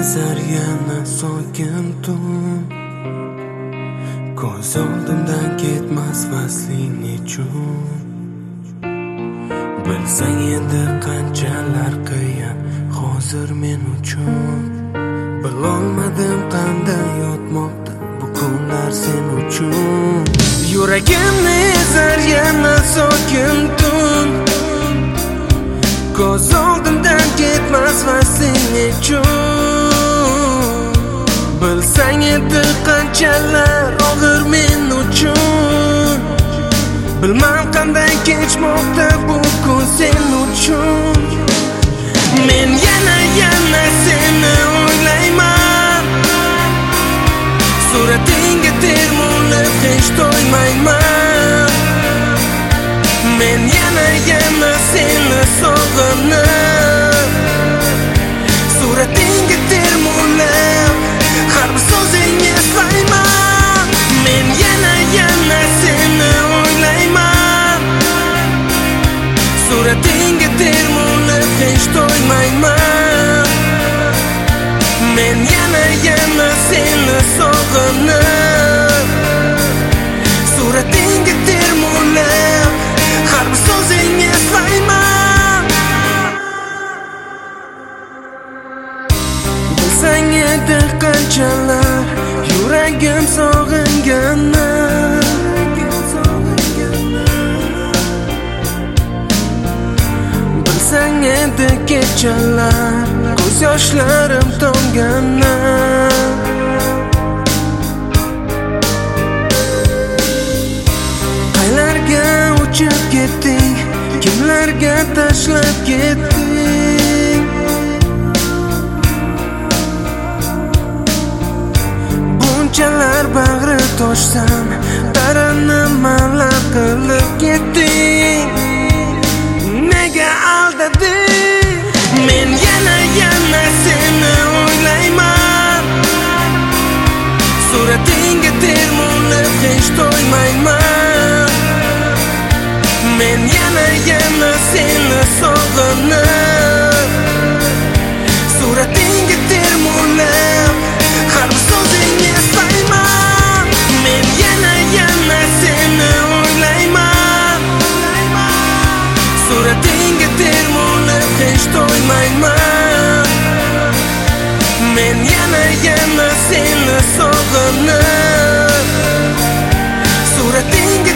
ezar yana sokin tun. Ko'z oldimdan ketmas fasling nechun. Bilsang endi qanchalar qiyin hozir men uchun. Bilolmadim qanday yotmoqda bu kunlar sen uchun. Yuragimni ezar yana sokin tun. Ko'z oldimdan ketmas fasling nechun. Bilsang endi qanchalar og'ir men uchun. Bilmam qanday kechmoqda bu kun sen uchun. Men yana seni o'ylayman. Suratingga termulib hech to'ymayman. Men yana seni sog'inib. Suratingga termulib har bir so'zingni eslayman. Men yana seni o'ylayman. Suratingga termulib hech to'ymayman. Men yana seni sog'inib. Suratingga termulib har bir so'zingni eslayman. Bilsang edi qanchalar yuragim sog'inganini. Bilsang edi kechalar ko'z yoshlarim tomganini. Qaylarga uchib ketding, kimlarga tashlab ketding. Bunchalar bag'ri toshsam taranima qilib ketding. Nega aldading? Men yana seni o'ylayman. Suratingga termulib hech to'ymayman. Men yana seni sog'inib. Suratingga termulib har bir so'zingni eslayman. Men yana seni o'ylayman. Suratingga termulib hech to'ymayman. Men yana seni sog'inib. Suratingga